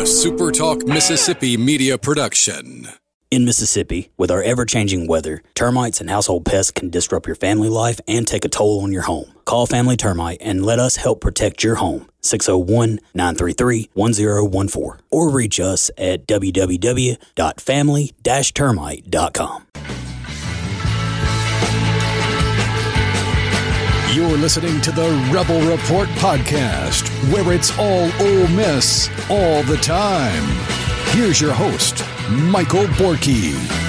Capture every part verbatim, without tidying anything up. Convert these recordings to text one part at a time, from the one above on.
A Super Talk Mississippi media production. In Mississippi, with our ever-changing weather, termites and household pests can disrupt your family life and take a toll on your home. Call Family Termite and let us help protect your home. six oh one, nine three three, one oh one four or reach us at w w w dot family dash termite dot com. You're listening to the Rebel Report podcast, where it's all Ole Miss all the time. Here's your host, Michael Borky.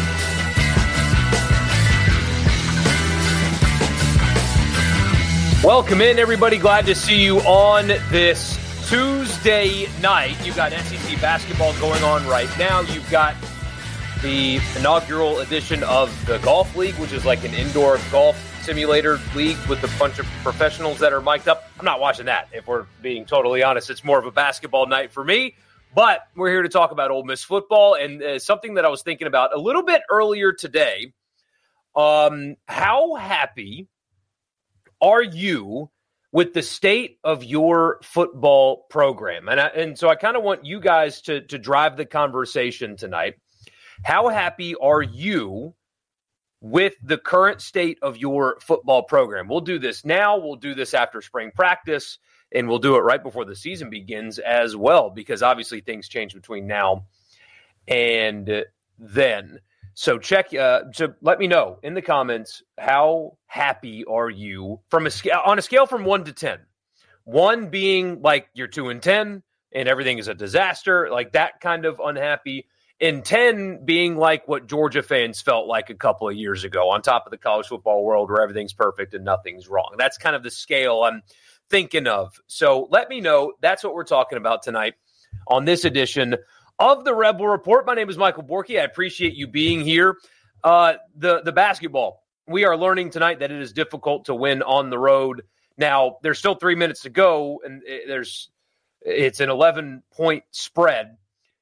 Welcome in, everybody. Glad to see you on this Tuesday night. You've got S E C basketball going on right now. You've got the inaugural edition of the Golf League, which is like an indoor golf simulator league with a bunch of professionals that are mic'd up. I'm not watching that, if we're being totally honest. It's more of a basketball night for me. But we're here to talk about Ole Miss football, and uh, something that I was thinking about a little bit earlier today. Um, how happy are you with the state of your football program? And I, and so I kind of want you guys to, to drive the conversation tonight. How happy are you with the current state of your football program? We'll do this now. We'll do this after spring practice. And we'll do it right before the season begins as well, because obviously things change between now and then. So check. Uh, so let me know in the comments, how happy are you from a scale on a scale from one to ten? One being like you're two and ten and everything is a disaster, like that kind of unhappy, and ten being like what Georgia fans felt like a couple of years ago, on top of the college football world where everything's perfect and nothing's wrong. That's kind of the scale I'm thinking of. So let me know. That's what we're talking about tonight on this edition of the Rebel Report. My name is Michael Borky. I appreciate you being here. Uh, the, the basketball, we are learning tonight that it is difficult to win on the road. Now, there's still three minutes to go, and there's it's an eleven-point spread,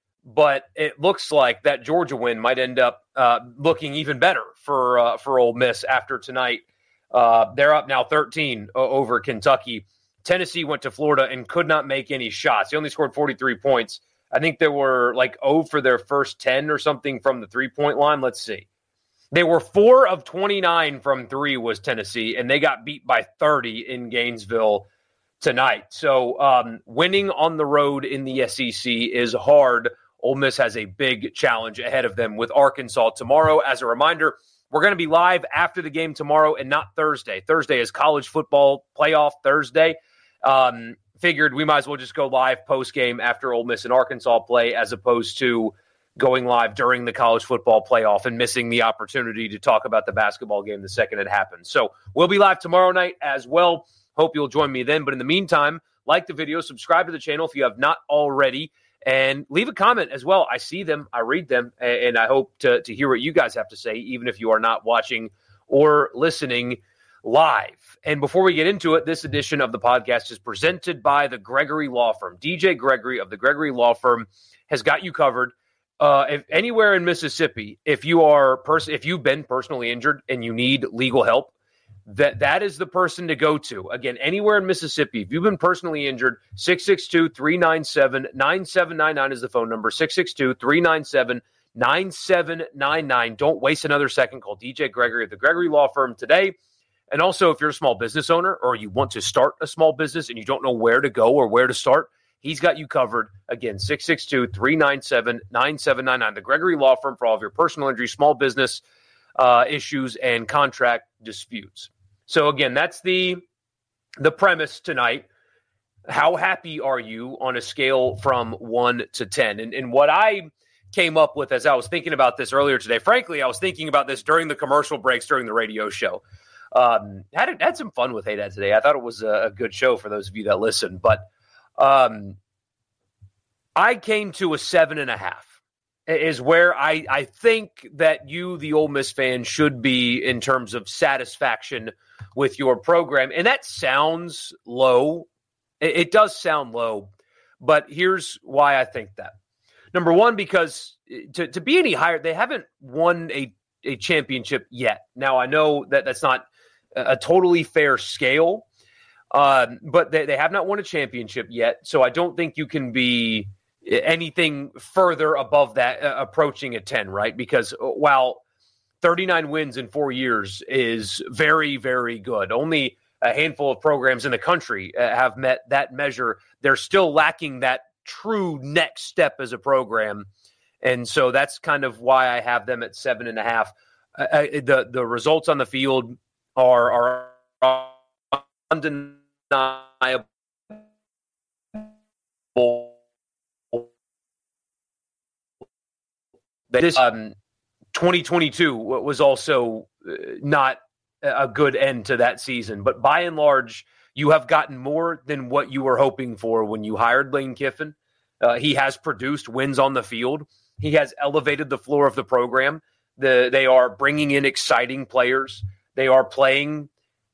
but it looks like that Georgia win might end up uh, looking even better for, uh, for Ole Miss after tonight. Uh, they're up now thirteen over Kentucky. Tennessee went to Florida and could not make any shots. They only scored forty-three points. I think they were like zero for their first ten or something from the three-point line. Let's see. They were four of twenty-nine from three was Tennessee, and they got beat by thirty in Gainesville tonight. So um, winning on the road in the S E C is hard. Ole Miss has a big challenge ahead of them with Arkansas tomorrow. As a reminder, we're going to be live after the game tomorrow and not Thursday. Thursday is college football playoff Thursday. Um, figured we might as well just go live post-game after Ole Miss and Arkansas play, as opposed to going live during the college football playoff and missing the opportunity to talk about the basketball game the second it happens. So we'll be live tomorrow night as well. Hope you'll join me then. But in the meantime, like the video, subscribe to the channel if you have not already, and leave a comment as well. I see them, I read them, and I hope to, to hear what you guys have to say, even if you are not watching or listening live. And before we get into it, this edition of the podcast is presented by the Gregory Law Firm. D J Gregory of the Gregory Law Firm has got you covered. Uh, if anywhere in Mississippi, if you are pers- if you've been personally injured and you need legal help, that that is the person to go to. Again, anywhere in Mississippi, if you've been personally injured, six six two, three nine seven, nine seven nine nine is the phone number, six six two, three nine seven, nine seven nine nine. Don't waste another second. Call D J Gregory of the Gregory Law Firm today. And also, if you're a small business owner or you want to start a small business and you don't know where to go or where to start, he's got you covered. Again, six six two, three nine seven, nine seven nine nine. The Gregory Law Firm for all of your personal injury, small business uh, issues, and contract disputes. So, again, that's the the premise tonight. How happy are you on a scale from one to ten? And, and what I came up with as I was thinking about this earlier today, frankly, I was thinking about this during the commercial breaks during the radio show. Um, had had some fun with Hey Dad today. I thought it was a, a good show for those of you that listen. But um, I came to a seven and a half is where I, I think that you, the Ole Miss fan, should be in terms of satisfaction with your program. And that sounds low. It, it does sound low. But here's why I think that. Number one, because to, to be any higher, they haven't won a, a championship yet. Now, I know that that's not a totally fair scale, um, but they, they have not won a championship yet. So I don't think you can be anything further above that, uh, approaching a ten, right? Because while thirty-nine wins in four years is very, very good, only a handful of programs in the country have met that measure. They're still lacking that true next step as a program. And so that's kind of why I have them at seven and a half. Uh, the, the results on the field are, are undeniable. This um, twenty twenty-two was also not a good end to that season. But by and large, you have gotten more than what you were hoping for when you hired Lane Kiffin. Uh, he has produced wins on the field. He has elevated the floor of the program. The, they are bringing in exciting players. They are playing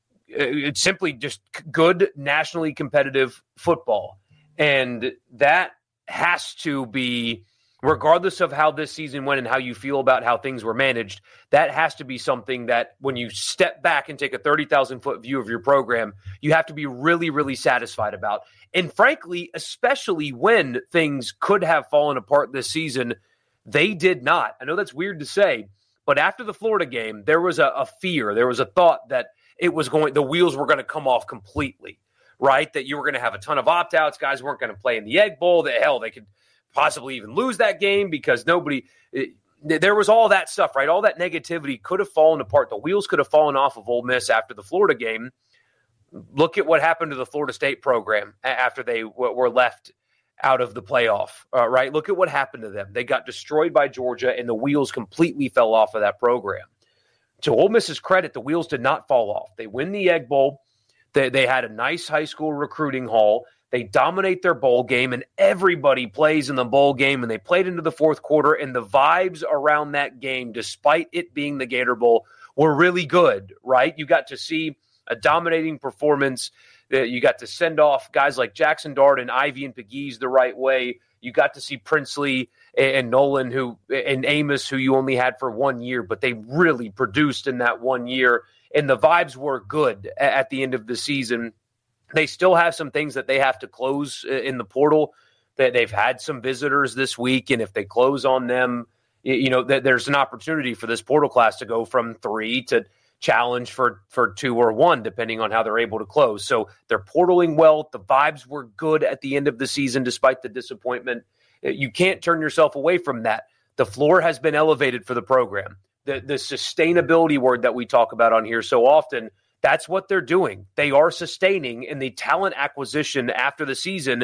uh, it's simply just good, nationally competitive football. And that has to be, regardless of how this season went and how you feel about how things were managed, that has to be something that when you step back and take a thirty thousand foot view of your program, you have to be really, really satisfied about. And frankly, especially when things could have fallen apart this season, they did not. I know that's weird to say, but after the Florida game, there was a, a fear, there was a thought that it was going, the wheels were going to come off completely, right? That you were going to have a ton of opt-outs, guys weren't going to play in the Egg Bowl, that hell, they could possibly even lose that game because nobody it, there was all that stuff, right? All that negativity could have fallen apart. The wheels could have fallen off of Ole Miss after the Florida game. Look at what happened to the Florida State program after they w- were left out of the playoff, uh, right? Look at what happened to them. They got destroyed by Georgia, and the wheels completely fell off of that program. To Ole Miss's credit, the wheels did not fall off. They win the Egg Bowl. They, they had a nice high school recruiting haul. They dominate their bowl game, and everybody plays in the bowl game, and they played into the fourth quarter, and the vibes around that game, despite it being the Gator Bowl, were really good, right? You got to see a dominating performance. You got to send off guys like Jackson Dart and Ivy and Pegues the right way. You got to see Princely and Nolan who and Amos, who you only had for one year, but they really produced in that one year, and the vibes were good at the end of the season. They still have some things that they have to close in the portal. That they've had some visitors this week, and if they close on them, you know, there's an opportunity for this portal class to go from three to challenge for, for two or one, depending on how they're able to close. So they're portaling well. The vibes were good at the end of the season, despite the disappointment. You can't turn yourself away from that. The floor has been elevated for the program. The, the sustainability word that we talk about on here so often, that's what they're doing. They are sustaining, and the talent acquisition after the season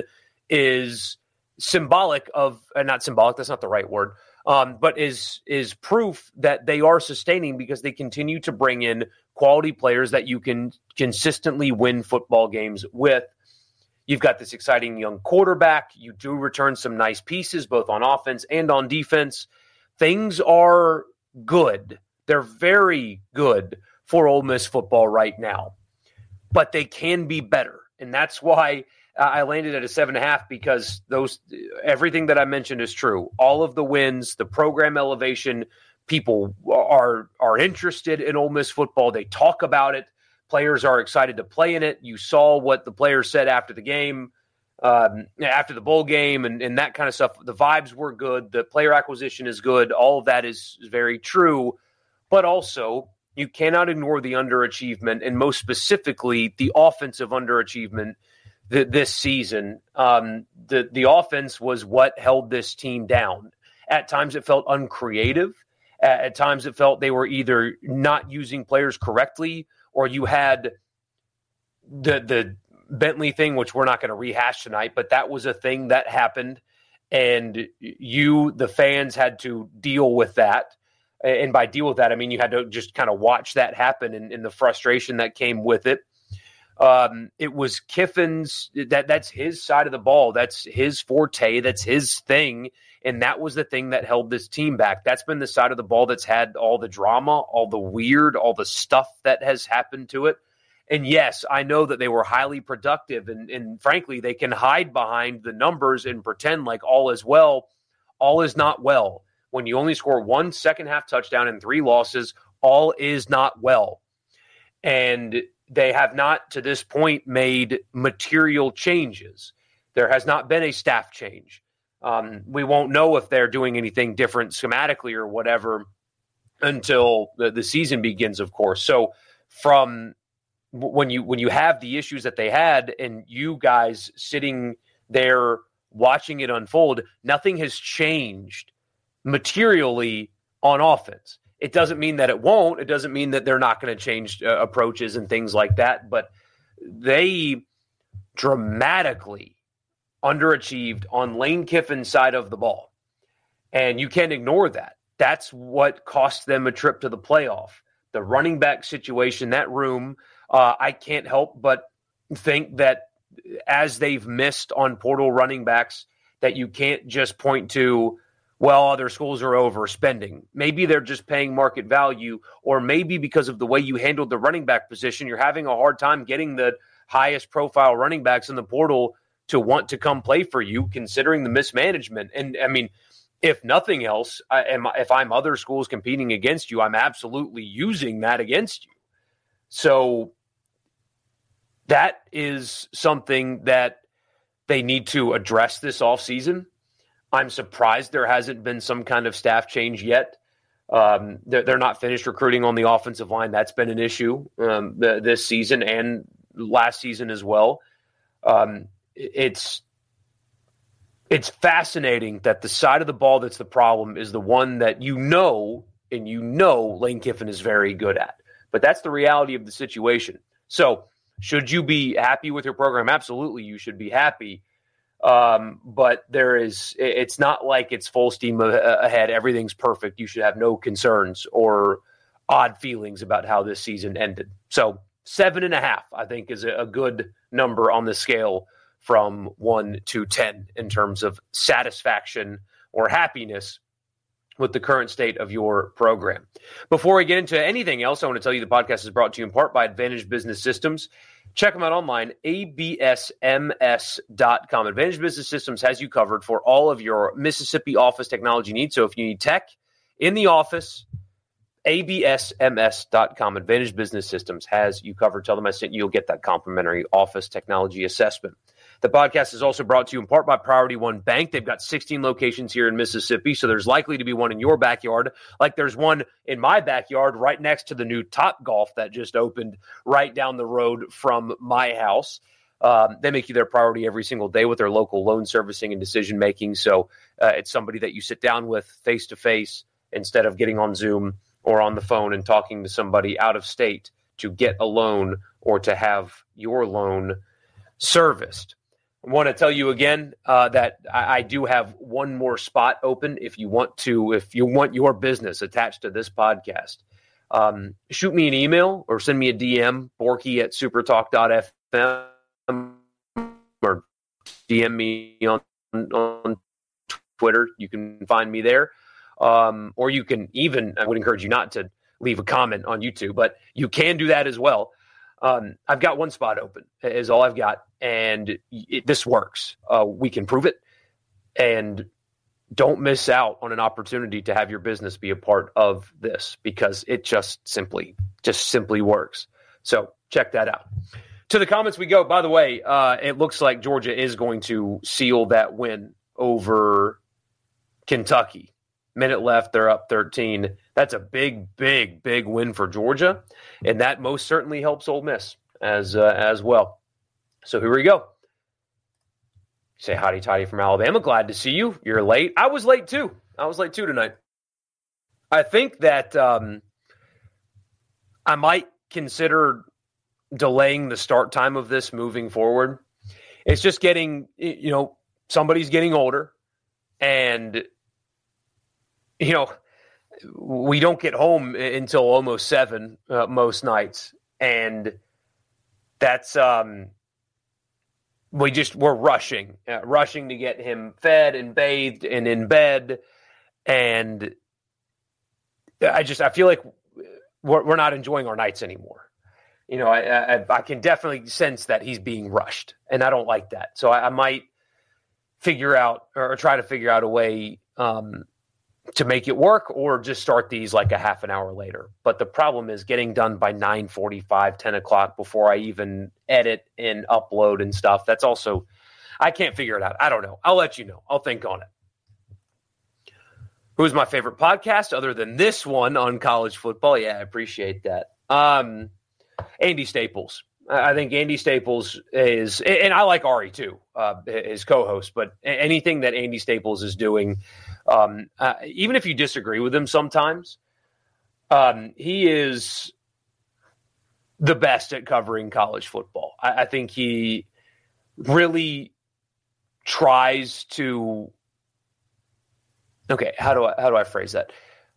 is symbolic of, uh, not symbolic, that's not the right word, um, but is is proof that they are sustaining because they continue to bring in quality players that you can consistently win football games with. You've got this exciting young quarterback. You do return some nice pieces, both on offense and on defense. Things are good. They're very good for Ole Miss football right now, but they can be better. And that's why uh, I landed at a seven and a half, because those, everything that I mentioned is true. All of the wins, the program elevation, people are, are interested in Ole Miss football. They talk about it. Players are excited to play in it. You saw what the players said after the game, um, after the bowl game and, and that kind of stuff. The vibes were good. The player acquisition is good. All of that is very true, but also you cannot ignore the underachievement, and most specifically, the offensive underachievement th- this season. Um, the, the offense was what held this team down. At times it felt uncreative. At, at times it felt they were either not using players correctly, or you had the the Bentley thing, which we're not going to rehash tonight, but that was a thing that happened, and you, the fans, had to deal with that. And by deal with that, I mean you had to just kind of watch that happen and, and the frustration that came with it. Um, it was Kiffin's, that that's his side of the ball. That's his forte. That's his thing. And that was the thing that held this team back. That's been the side of the ball that's had all the drama, all the weird, all the stuff that has happened to it. And yes, I know that they were highly productive. And, and frankly, they can hide behind the numbers and pretend like all is well. All is not well. When you only score one second half touchdown and three losses, all is not well. And they have not, to this point, made material changes. There has not been a staff change. Um, we won't know if they're doing anything different schematically or whatever until the, the season begins, of course. So from when you when you have the issues that they had and you guys sitting there watching it unfold, nothing has changed materially on offense. It doesn't mean that it won't. It doesn't mean that they're not going to change uh, approaches and things like that. But they dramatically underachieved on Lane Kiffin's side of the ball. And you can't ignore that. That's what cost them a trip to the playoff. The running back situation, that room, uh, I can't help but think that as they've missed on portal running backs, that you can't just point to, well, other schools are overspending. Maybe they're just paying market value, or maybe because of the way you handled the running back position, you're having a hard time getting the highest profile running backs in the portal to want to come play for you, considering the mismanagement. And I mean, if nothing else, I, am, if I'm other schools competing against you, I'm absolutely using that against you. So that is something that they need to address this offseason. I'm surprised there hasn't been some kind of staff change yet. Um, they're, they're not finished recruiting on the offensive line. That's been an issue um, the, this season and last season as well. Um, it's it's fascinating that the side of the ball that's the problem is the one that you know, and you know Lane Kiffin is very good at. But that's the reality of the situation. So should you be happy with your program? Absolutely, you should be happy. Um, but there is, it's not like it's full steam ahead. Everything's perfect. You should have no concerns or odd feelings about how this season ended. So seven and a half, I think, is a good number on the scale from one to ten in terms of satisfaction or happiness with the current state of your program. Before we get into anything else, I want to tell you the podcast is brought to you in part by Advantage Business Systems. Check them out online, A B S M S dot com. Advantage Business Systems has you covered for all of your Mississippi office technology needs. So if you need tech in the office, A B S M S dot com. Advantage Business Systems has you covered. Tell them I sent you. You'll get that complimentary office technology assessment. The podcast is also brought to you in part by Priority One Bank. They've got sixteen locations here in Mississippi, so there's likely to be one in your backyard, like there's one in my backyard right next to the new Topgolf that just opened right down the road from my house. Um, they make you their priority every single day with their local loan servicing and decision-making, so uh, it's somebody that you sit down with face-to-face instead of getting on Zoom or on the phone and talking to somebody out of state to get a loan or to have your loan serviced. I want to tell you again uh, that I, I do have one more spot open if you want to, if you want your business attached to this podcast. Um, shoot me an email or send me a D M, Borky at supertalk dot f m, or D M me on, on Twitter. You can find me there. Um, or you can even, I would encourage you not to leave a comment on YouTube, but you can do that as well. Um, I've got one spot open is all I've got, and it, this works. Uh, we can prove it, and don't miss out on an opportunity to have your business be a part of this because it just simply, just simply works. So check that out. To the comments we go. By the way, uh, it looks like Georgia is going to seal that win over Kentucky. Minute left, they're up thirteen. That's a big, big, big win for Georgia, and that most certainly helps Ole Miss as uh, as well. So here we go. Say howdy toddy from Alabama. Glad to see you. You're late. I was late too. I was late too tonight. I think that um, I might consider delaying the start time of this moving forward. It's just getting, you know, somebody's getting older, and you know, we don't get home until almost seven uh, most nights. And that's, um, we just, we're rushing, uh, rushing to get him fed and bathed and in bed. And I just, I feel like we're, we're not enjoying our nights anymore. You know, I, I, I can definitely sense that he's being rushed, and I don't like that. So I, I might figure out or try to figure out a way, um, to make it work, or just start these like a half an hour later. But the problem is getting done by nine forty-five, ten o'clock before I even edit and upload and stuff. That's also, I can't figure it out. I don't know. I'll let you know. I'll think on it. Who's my favorite podcast other than this one on college football? Yeah, I appreciate that. Um, Andy Staples. I think Andy Staples is, and I like Ari too, uh, his co-host, but anything that Andy Staples is doing, um, uh, even if you disagree with him sometimes, um, he is the best at covering college football. I, I think he really tries to, okay, how do I, how do I phrase that?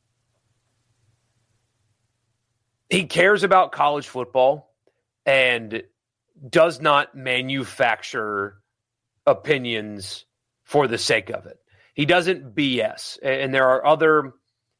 He cares about college football and does not manufacture opinions for the sake of it. He doesn't B S. And there are other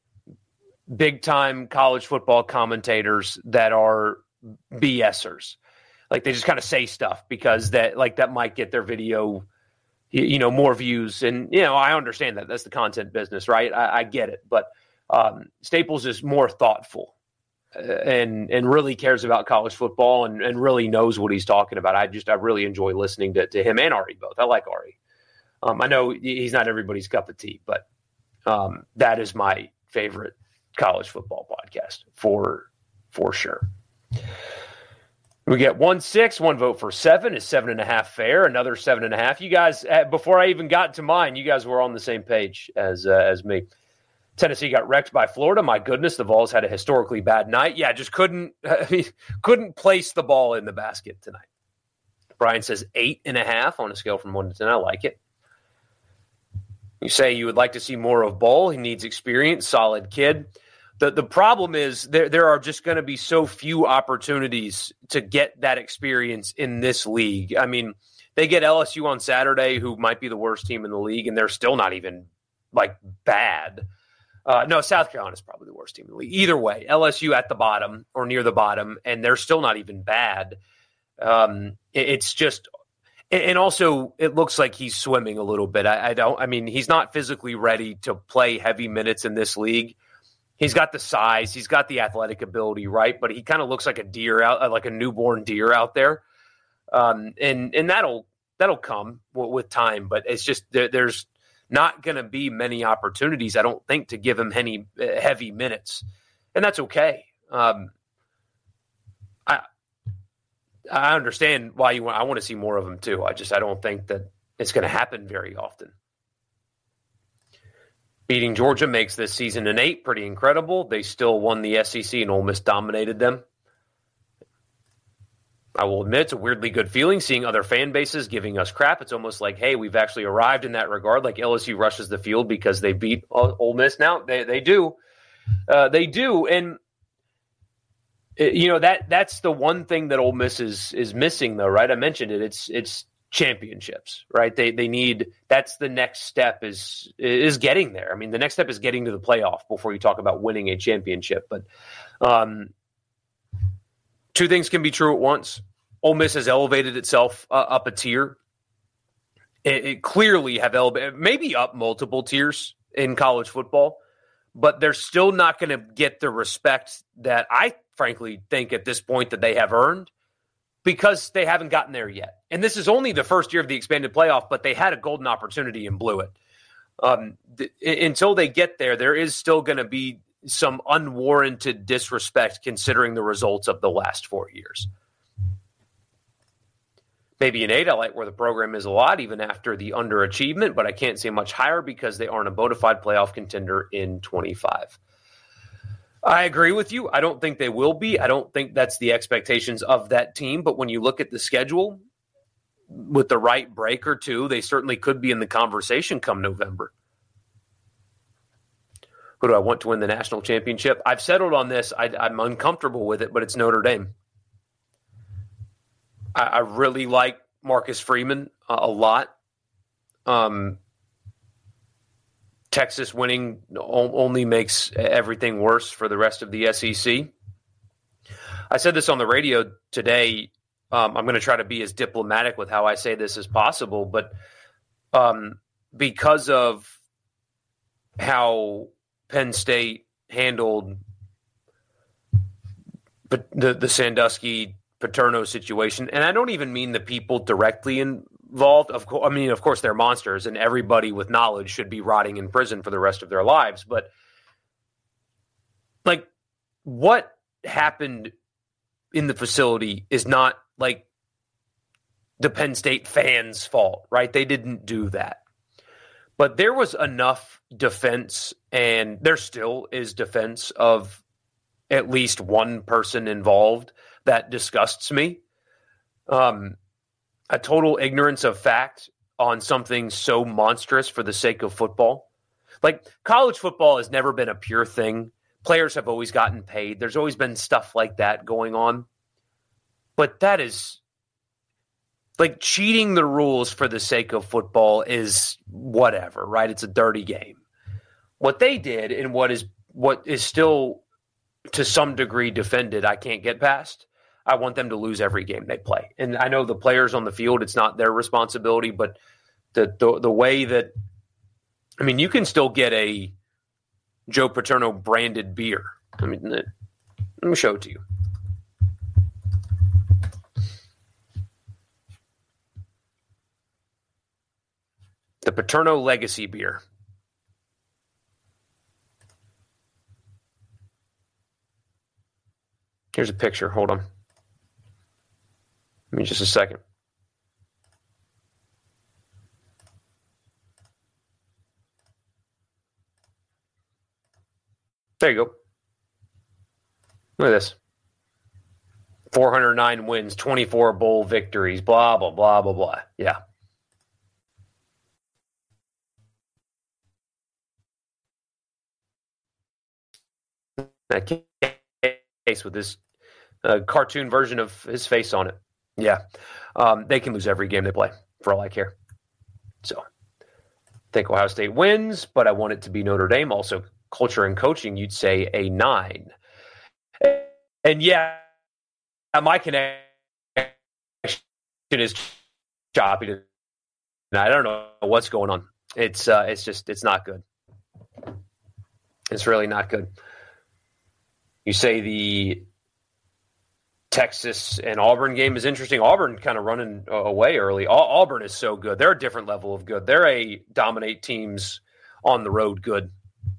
big-time college football commentators that are BSers. Like, they just kind of say stuff because that, like, that might get their video, you know, more views. And, you know, I understand that. That's the content business, right? I, I get it. But um, Staples is more thoughtful. And and really cares about college football and, and really knows what he's talking about. I just I really enjoy listening to, to him and Ari both. I like Ari. Um, I know he's not everybody's cup of tea, but um, that is my favorite college football podcast for for sure. We get one six, one vote for seven. Is seven and a half fair? Another seven and a half. You guys, before I even got to mine, you guys were on the same page as uh, as me. Tennessee got wrecked by Florida. My goodness, the Vols had a historically bad night. Yeah, just couldn't I mean, couldn't place the ball in the basket tonight. Brian says eight and a half on a scale from one to ten. I like it. You say you would like to see more of Bull. He needs experience, solid kid. The the problem is there there are just going to be so few opportunities to get that experience in this league. I mean, they get L S U on Saturday, who might be the worst team in the league, and they're still not even like bad. Uh, no, South Carolina is probably the worst team in the league. Either way, L S U at the bottom or near the bottom, and they're still not even bad. Um, it, it's just, and also it looks like he's swimming a little bit. I, I don't, I mean, he's not physically ready to play heavy minutes in this league. He's got the size, he's got the athletic ability, right? But he kind of looks like a deer out, like a newborn deer out there. Um, and and that'll that'll come w- with time, but it's just there, there's. not going to be many opportunities, I don't think, to give him any heavy minutes. And that's okay. Um, I I understand why you want, I want to see more of him too. I just, I don't think that it's going to happen very often. Beating Georgia makes this season an eight pretty incredible. They still won the S E C and Ole Miss dominated them. I will admit it's a weirdly good feeling seeing other fan bases giving us crap. It's almost like, hey, we've actually arrived in that regard. Like L S U rushes the field because they beat Ole Miss. Now they they do, uh, they do, and it, you know that that's the one thing that Ole Miss is is missing, though, right? I mentioned it. It's it's championships, right? They they need. That's the next step is is getting there. I mean, the next step is getting to the playoff before you talk about winning a championship. But um, two things can be true at once. Ole Miss has elevated itself uh, up a tier. It, it clearly have elevated, maybe up multiple tiers in college football, but they're still not going to get the respect that I frankly think at this point that they have earned because they haven't gotten there yet. And this is only the first year of the expanded playoff, but they had a golden opportunity and blew it. Um, th- until they get there, there is still going to be some unwarranted disrespect considering the results of the last four years. Maybe an eight. I like where the program is a lot, even after the underachievement, but I can't say much higher because they aren't a bona fide playoff contender in twenty-five. I agree with you. I don't think they will be. I don't think that's the expectations of that team, but when you look at the schedule, with the right break or two, they certainly could be in the conversation come November. Who do I want to win the national championship? I've settled on this. I, I'm uncomfortable with it, but it's Notre Dame. I, I really like Marcus Freeman uh, a lot. Um, Texas winning o- only makes everything worse for the rest of the S E C. I said this on the radio today. Um, I'm going to try to be as diplomatic with how I say this as possible, but um, because of how Penn State handled the, the Sandusky Paterno situation, and I don't even mean the people directly in, involved. Of course, I mean, of course, they're monsters, and everybody with knowledge should be rotting in prison for the rest of their lives. But, like, what happened in the facility is not, like, the Penn State fans' fault, right? They didn't do that. But there was enough defense, and there still is defense of at least one person involved that disgusts me. Um, a total ignorance of fact on something so monstrous for the sake of football. Like, college football has never been a pure thing. Players have always gotten paid. There's always been stuff like that going on. But that is, like, cheating the rules for the sake of football is whatever, right? It's a dirty game. What they did, and what is what is still to some degree defended, I can't get past. I want them to lose every game they play. And I know the players on the field, it's not their responsibility, but the the, the way that, I mean, you can still get a Joe Paterno branded beer. I mean, let me show it to you. The Paterno Legacy beer. Here's a picture. Hold on. Give me just a second. There you go. Look at this. four hundred nine wins, twenty-four bowl victories, blah, blah, blah, blah, blah. Yeah. That case with this uh, cartoon version of his face on it. Yeah. Um, they can lose every game they play, for all I care. So, I think Ohio State wins, but I want it to be Notre Dame. Also, culture and coaching, you'd say a nine. And yeah, my connection is choppy. I don't know what's going on. It's uh, it's just, it's not good. It's really not good. You say the Texas and Auburn game is interesting. Auburn kind of running away early. Auburn is so good. They're a different level of good. They're a dominate teams on the road good.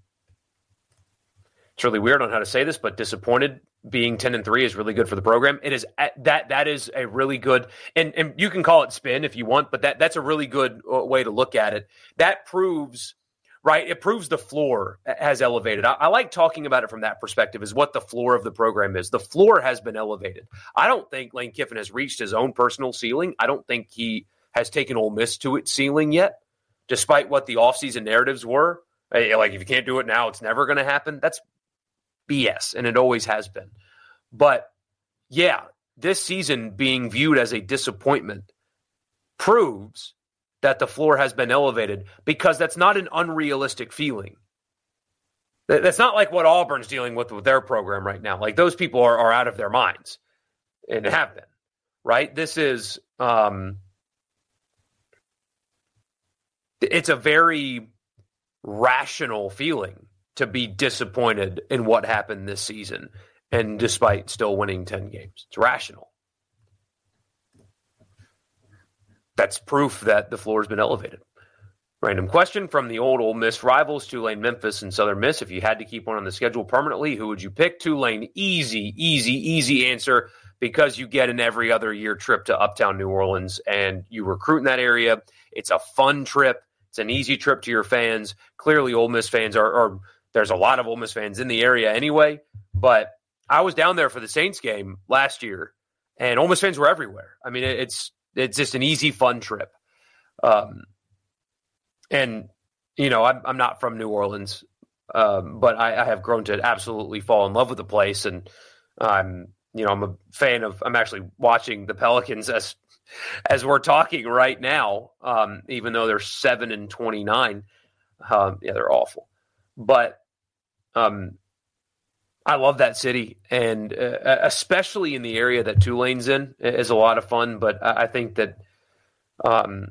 It's really weird on how to say this, but disappointed being ten and three is really good for the program. It is that that is a really good, and, and you can call it spin if you want, but that that's a really good way to look at it. That proves, right? It proves the floor has elevated. I, I like talking about it from that perspective, is what the floor of the program is. The floor has been elevated. I don't think Lane Kiffin has reached his own personal ceiling. I don't think he has taken Ole Miss to its ceiling yet, despite what the offseason narratives were. Like, if you can't do it now, it's never going to happen. That's B S, and it always has been. But, yeah, this season being viewed as a disappointment proves that the floor has been elevated, because that's not an unrealistic feeling. That's not like what Auburn's dealing with with their program right now. Like, those people are, are out of their minds, and have been, right? This is um, it's a very rational feeling to be disappointed in what happened this season, and despite still winning ten games. It's rational. That's proof that the floor has been elevated. Random question from the old Ole Miss rivals, Tulane, Memphis, and Southern Miss. If you had to keep one on the schedule permanently, who would you pick? Tulane, easy, easy, easy answer, because you get an every other year trip to Uptown New Orleans, and you recruit in that area. It's a fun trip. It's an easy trip to your fans. Clearly, Ole Miss fans are, are there's a lot of Ole Miss fans in the area anyway, but I was down there for the Saints game last year, and Ole Miss fans were everywhere. I mean, it's it's just an easy, fun trip. Um, and, you know, I'm, I'm not from New Orleans, um, but I, I have grown to absolutely fall in love with the place. And I'm, you know, I'm a fan of, I'm actually watching the Pelicans as as we're talking right now, um, even though they're seven and twenty-nine. Um, yeah, they're awful. But um, I love that city, and uh, especially in the area that Tulane's in is a lot of fun. But I, I think that um,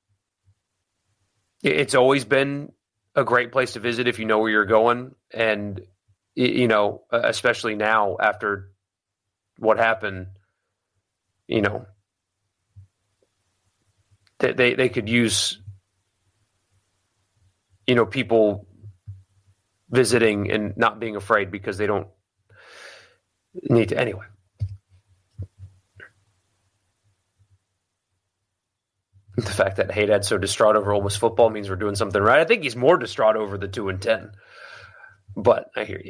it's always been a great place to visit if you know where you're going. And, you know, especially now after what happened, you know, they, they, they could use, you know, people visiting and not being afraid because they don't need to. Anyway. The fact that Haydad's so distraught over Ole Miss football means we're doing something right. I think he's more distraught over the two and ten. But I hear you.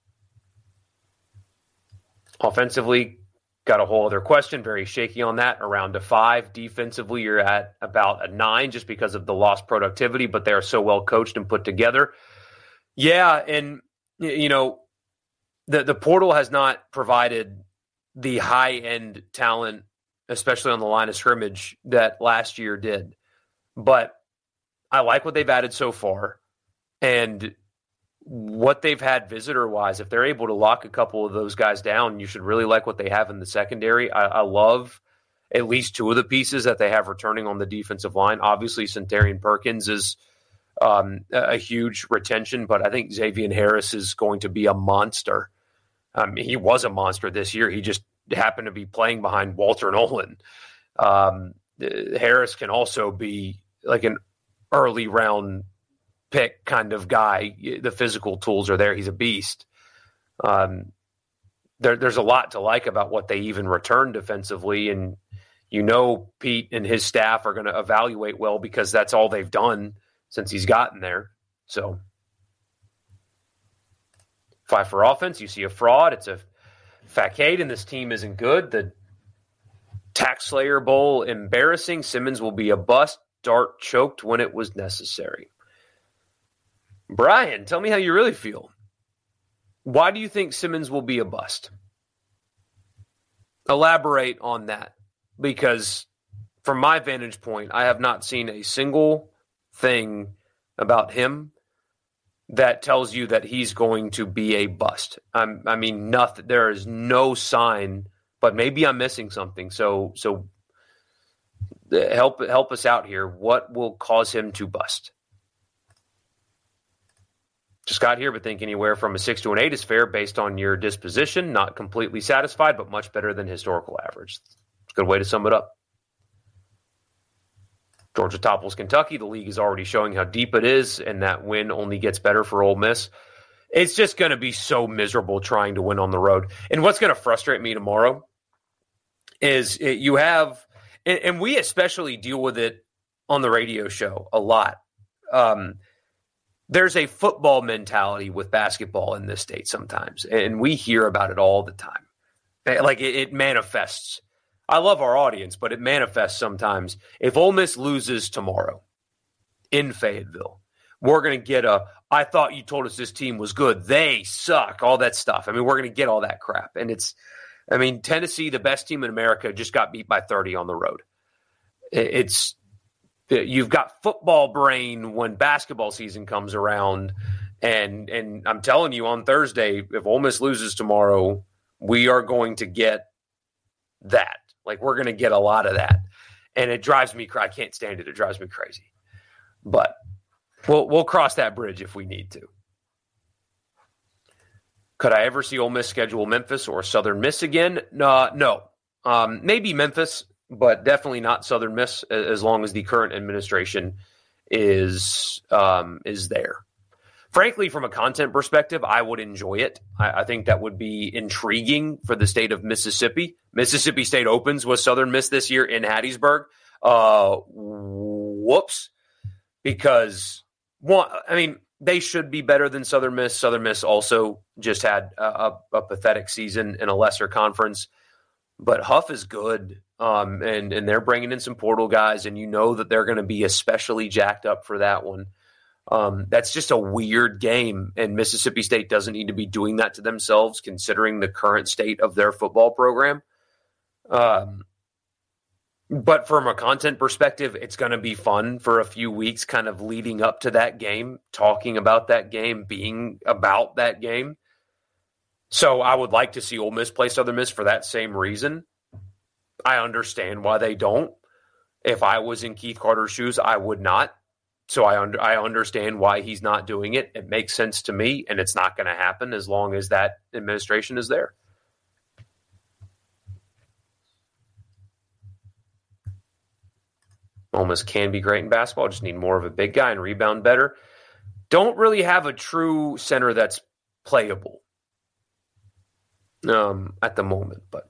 Offensively, got a whole other question. Very shaky on that. Around a five. Defensively, you're at about a nine just because of the lost productivity, but they are so well coached and put together. Yeah, and, you know, the, the portal has not provided the high-end talent, especially on the line of scrimmage, that last year did. But I like what they've added so far. And what they've had visitor-wise, if they're able to lock a couple of those guys down, you should really like what they have in the secondary. I, I love at least two of the pieces that they have returning on the defensive line. Obviously, Centarian Perkins is um, a huge retention, but I think Xavier Harris is going to be a monster. Um, he was a monster this year. He just happened to be playing behind Walter Nolan. Um, Harris can also be like an early round pick kind of guy. The physical tools are there. He's a beast. Um, there, there's a lot to like about what they even return defensively. And, you know, Pete and his staff are going to evaluate well because that's all they've done since he's gotten there. So five for offense, you see a fraud. It's a facade, and this team isn't good. The Tax Slayer Bowl, embarrassing. Simmons will be a bust. Dart choked when it was necessary. Brian, tell me how you really feel. Why do you think Simmons will be a bust? Elaborate on that, because from my vantage point, I have not seen a single thing about him that tells you that he's going to be a bust. I'm, I mean, nothing. There is no sign, but maybe I'm missing something. So, so help help us out here. What will cause him to bust? Just got here, but think anywhere from a six to an eight is fair based on your disposition. Not completely satisfied, but much better than historical average. It's a good way to sum it up. Georgia topples Kentucky. The league is already showing how deep it is, and that win only gets better for Ole Miss. It's just going to be so miserable trying to win on the road. And what's going to frustrate me tomorrow is it, you have, and, and we especially deal with it on the radio show a lot. Um, there's a football mentality with basketball in this state sometimes, and we hear about it all the time. Like it, it manifests. I love our audience, but it manifests sometimes. If Ole Miss loses tomorrow in Fayetteville, we're going to get a, I thought you told us this team was good. They suck, all that stuff. I mean, we're going to get all that crap. And it's, I mean, Tennessee, the best team in America, just got beat by thirty on the road. It's, you've got football brain when basketball season comes around. And, and I'm telling you on Thursday, if Ole Miss loses tomorrow, we are going to get that. Like, we're going to get a lot of that. And it drives me crazy. I can't stand it. It drives me crazy. But we'll we'll cross that bridge if we need to. Could I ever see Ole Miss schedule Memphis or Southern Miss again? No, no. Um, maybe Memphis, but definitely not Southern Miss as long as the current administration is um, is there. Frankly, from a content perspective, I would enjoy it. I, I think that would be intriguing for the state of Mississippi. Mississippi State opens with Southern Miss this year in Hattiesburg. Uh, whoops. Because, one, I mean, they should be better than Southern Miss. Southern Miss also just had a, a, a pathetic season in a lesser conference. But Huff is good, um, and, and they're bringing in some portal guys, and you know that they're going to be especially jacked up for that one. Um, that's just a weird game, and Mississippi State doesn't need to be doing that to themselves considering the current state of their football program. Um, but from a content perspective, it's going to be fun for a few weeks kind of leading up to that game, talking about that game, being about that game. So I would like to see Ole Miss play Southern Miss for that same reason. I understand why they don't. If I was in Keith Carter's shoes, I would not. So I under, I understand why he's not doing it. It makes sense to me, and it's not going to happen as long as that administration is there. Ole Miss can be great in basketball, just need more of a big guy and rebound better. Don't really have a true center that's playable um, at the moment, but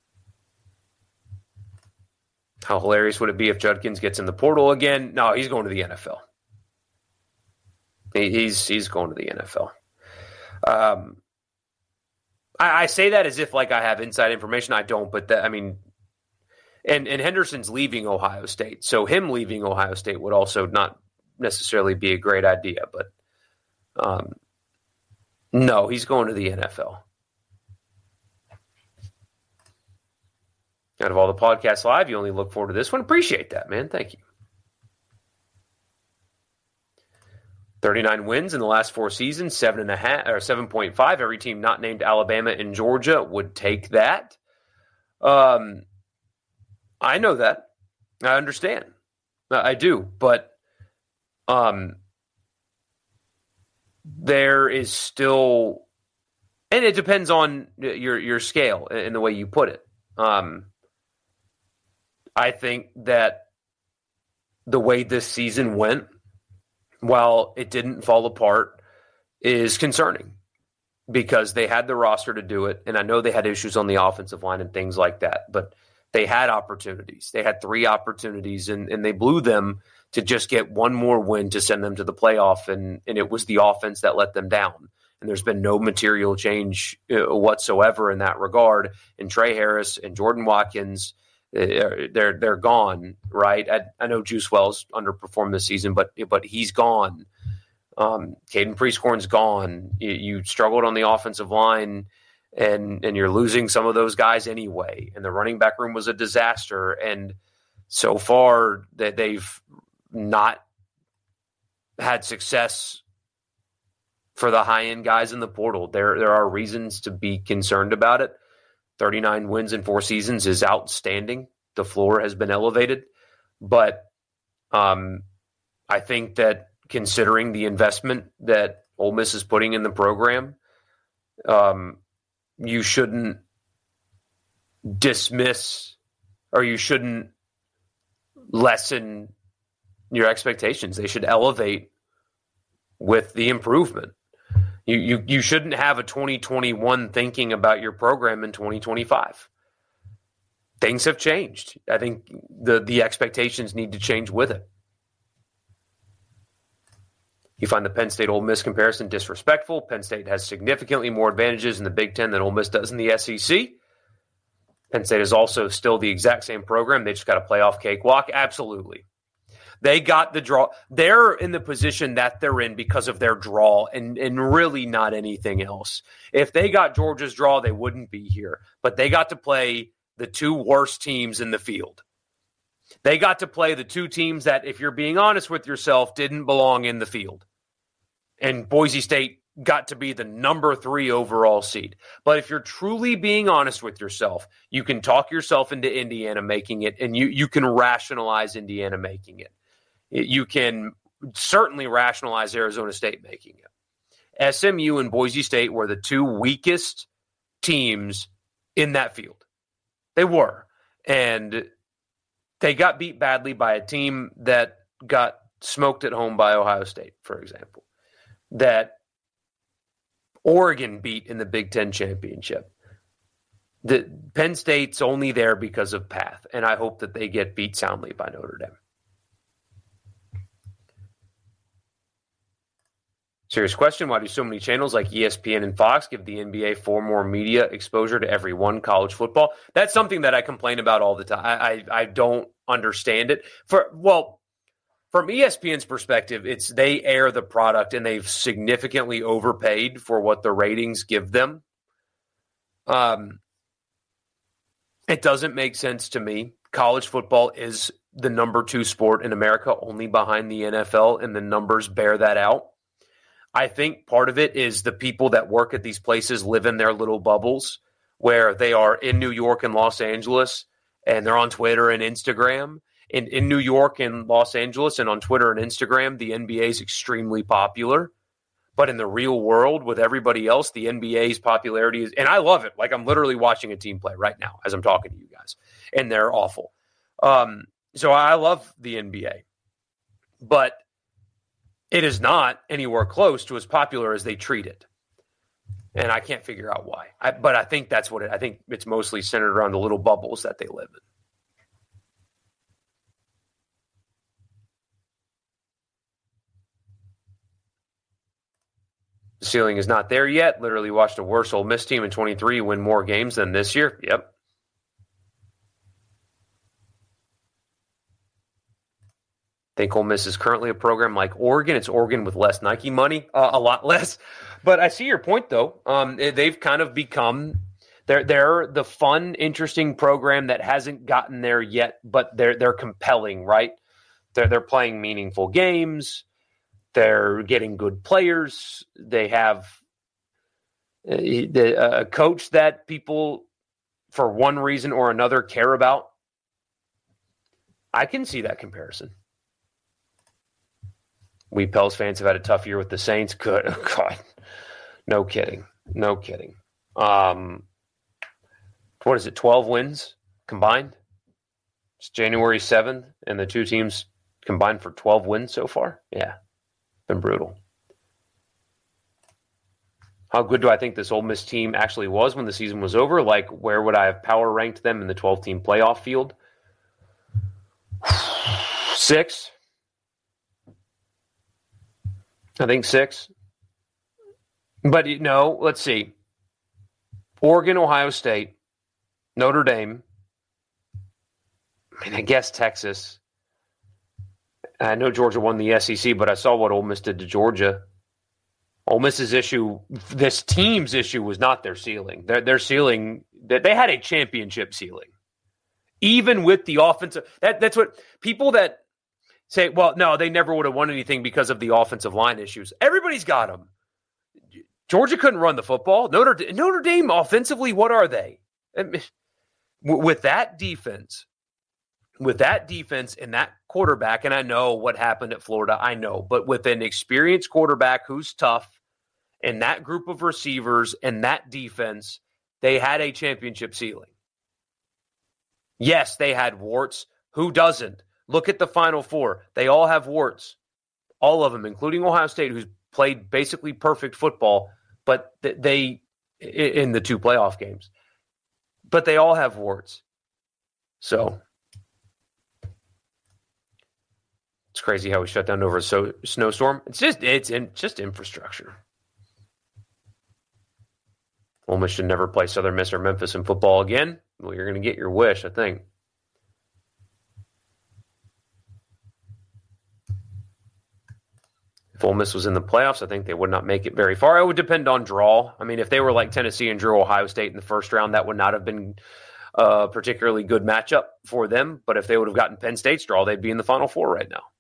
how hilarious would it be if Judkins gets in the portal again? No, he's going to the N F L. He, he's he's going to the N F L. Um, I, I say that as if like I have inside information. I don't, but that, I mean, and and Henderson's leaving Ohio State, so him leaving Ohio State would also not necessarily be a great idea. But um, no, he's going to the N F L. Out of all the podcasts live, you only look forward to this one. Appreciate that, man. Thank you. thirty-nine wins in the last four seasons, seven and a half or seven point five. Every team not named Alabama and Georgia would take that. Um, I know that. I understand. I do, but um, there is still, and it depends on your your scale and the way you put it. Um, I think that the way this season went, while it didn't fall apart, is concerning because they had the roster to do it. And I know they had issues on the offensive line and things like that, but they had opportunities. They had three opportunities and, and they blew them to just get one more win to send them to the playoff. And, and it was the offense that let them down. And there's been no material change whatsoever in that regard. And Trey Harris and Jordan Watkins, they're they're gone, right? I, I know Juice Wells underperformed this season, but but he's gone. Um, Caden Prieskorn's gone. You, you struggled on the offensive line, and and you're losing some of those guys anyway. And the running back room was a disaster. And so far that they've not had success for the high end guys in the portal. There there are reasons to be concerned about it. thirty-nine wins in four seasons is outstanding. The floor has been elevated. But um, I think that considering the investment that Ole Miss is putting in the program, um, you shouldn't dismiss or you shouldn't lessen your expectations. They should elevate with the improvement. You, you you shouldn't have a twenty twenty-one thinking about your program in twenty twenty-five. Things have changed. I think the, the expectations need to change with it. You find the Penn State-Ole Miss comparison disrespectful. Penn State has significantly more advantages in the Big Ten than Ole Miss does in the S E C. Penn State is also still the exact same program. They just got a playoff cakewalk. Absolutely. They got the draw. They're in the position that they're in because of their draw and, and really not anything else. If they got Georgia's draw, they wouldn't be here. But they got to play the two worst teams in the field. They got to play the two teams that, if you're being honest with yourself, didn't belong in the field. And Boise State got to be the number three overall seed. But if you're truly being honest with yourself, you can talk yourself into Indiana making it, and you, you can rationalize Indiana making it. You can certainly rationalize Arizona State making it. S M U and Boise State were the two weakest teams in that field. They were. And they got beat badly by a team that got smoked at home by Ohio State, for example. That Oregon beat in the Big Ten championship. The Penn State's only there because of path, and I hope that they get beat soundly by Notre Dame. Serious question, why do so many channels like E S P N and Fox give the N B A four more media exposure to every one college football? That's something that I complain about all the time. I, I, I don't understand it. For well, from E S P N's perspective, it's they air the product and they've significantly overpaid for what the ratings give them. Um, it doesn't make sense to me. College football is the number two sport in America, only behind the N F L, and the numbers bear that out. I think part of it is the people that work at these places live in their little bubbles where they are in New York and Los Angeles and they're on Twitter and Instagram. In, in New York and Los Angeles and on Twitter and Instagram, the N B A is extremely popular. But in the real world with everybody else, the N B A's popularity is – and I love it. Like I'm literally watching a team play right now as I'm talking to you guys. And they're awful. Um, So I love the N B A, but it is not anywhere close to as popular as they treat it. And I can't figure out why. I, but I think that's what it, I think it's mostly centered around the little bubbles that they live in. The ceiling is not there yet. Literally watched a worse Ole Miss team in twenty-three win more games than this year. Yep. I think Ole Miss is currently a program like Oregon. It's Oregon with less Nike money, uh, a lot less. But I see your point, though. Um, they've kind of become they're they're the fun, interesting program that hasn't gotten there yet, but they're they're compelling, right? They're they're playing meaningful games. They're getting good players. They have a, a coach that people, for one reason or another, care about. I can see that comparison. We Pels fans have had a tough year with the Saints. Good. Oh, God. No kidding. No kidding. Um, what is it, twelve wins combined? It's January seventh, and the two teams combined for twelve wins so far? Yeah. Been brutal. How good do I think this Ole Miss team actually was when the season was over? Like, where would I have power ranked them in the twelve-team playoff field? Six. I think six. But no, let's see. Oregon, Ohio State, Notre Dame. I mean, I guess Texas. I know Georgia won the S E C, but I saw what Ole Miss did to Georgia. Ole Miss's issue, this team's issue, was not their ceiling. Their, their ceiling, they had a championship ceiling. Even with the offensive, that, that's what people that say, well, no, they never would have won anything because of the offensive line issues. Everybody's got them. Georgia couldn't run the football. Notre, Notre Dame offensively, what are they? I mean, with that defense, with that defense and that quarterback, and I know what happened at Florida, I know, but with an experienced quarterback who's tough and that group of receivers and that defense, they had a championship ceiling. Yes, they had warts. Who doesn't? Look at the Final Four. They all have warts. All of them, including Ohio State, who's played basically perfect football, but they, in the two playoff games, but they all have warts. So it's crazy how we shut down over a so, snowstorm. It's just it's in, just infrastructure. Ole Miss should never play Southern Miss or Memphis in football again. Well, you're going to get your wish, I think. If Ole Miss was in the playoffs, I think they would not make it very far. It would depend on draw. I mean, if they were like Tennessee and drew Ohio State in the first round, that would not have been a particularly good matchup for them. But if they would have gotten Penn State's draw, they'd be in the Final Four right now.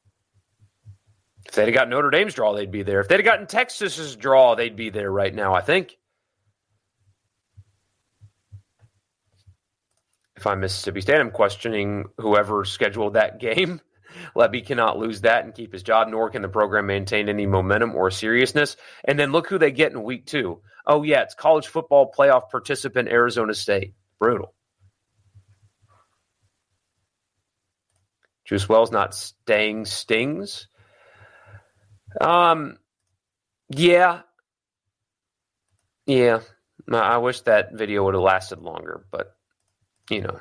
If they'd have got Notre Dame's draw, they'd be there. If they'd have gotten Texas's draw, they'd be there right now, I think. If I'm Mississippi State, I'm questioning whoever scheduled that game. Levy cannot lose that and keep his job, nor can the program maintain any momentum or seriousness. And then look who they get in week two. Oh, yeah, it's college football playoff participant Arizona State. Brutal. Juice Wells not staying stings. Um, yeah. Yeah. I wish that video would have lasted longer, but, you know.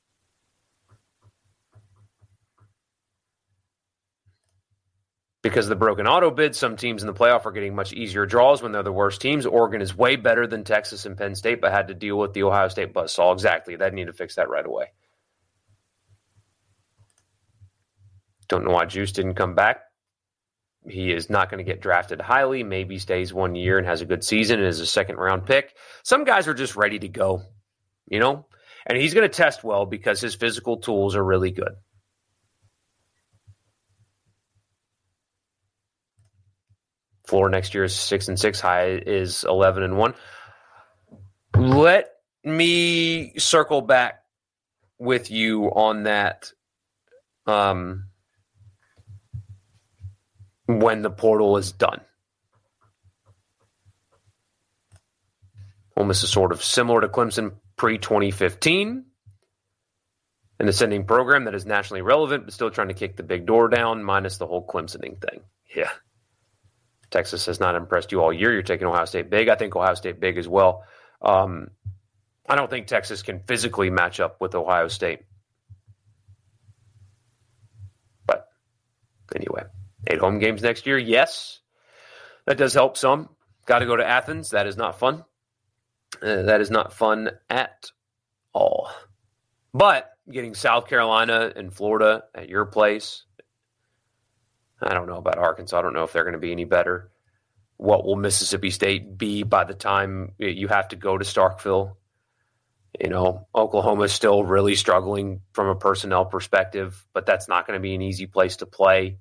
Because of the broken auto bid, some teams in the playoff are getting much easier draws when they're the worst teams. Oregon is way better than Texas and Penn State, but had to deal with the Ohio State buzzsaw. Exactly. They need to fix that right away. Don't know why Juice didn't come back. He is not going to get drafted highly. Maybe stays one year and has a good season and is a second-round pick. Some guys are just ready to go, you know? And he's going to test well because his physical tools are really good. Floor next year is six and six. High is eleven and one. Let me circle back with you on that. Um, when the portal is done, Ole Miss is sort of similar to Clemson pre twenty fifteen. an ascending program that is nationally relevant, but still trying to kick the big door down, minus the whole Clemsoning thing. Yeah. Texas has not impressed you all year. You're taking Ohio State big. I think Ohio State big as well. Um, I don't think Texas can physically match up with Ohio State. But anyway, eight home games next year. Yes, that does help some. Got to go to Athens. That is not fun. Uh, that is not fun at all. But getting South Carolina and Florida at your place, I don't know about Arkansas. I don't know if they're going to be any better. What will Mississippi State be by the time you have to go to Starkville? You know, Oklahoma is still really struggling from a personnel perspective, but that's not going to be an easy place to play.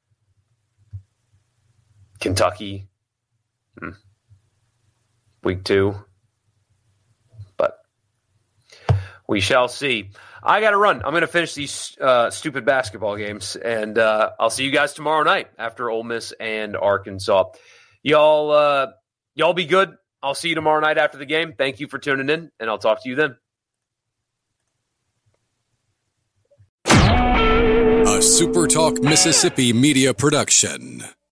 Kentucky, hmm. week two. But we shall see. I got to run. I'm going to finish these uh, stupid basketball games, and uh, I'll see you guys tomorrow night after Ole Miss and Arkansas. Y'all, uh, y'all be good. I'll see you tomorrow night after the game. Thank you for tuning in, and I'll talk to you then. A SuperTalk Mississippi media production.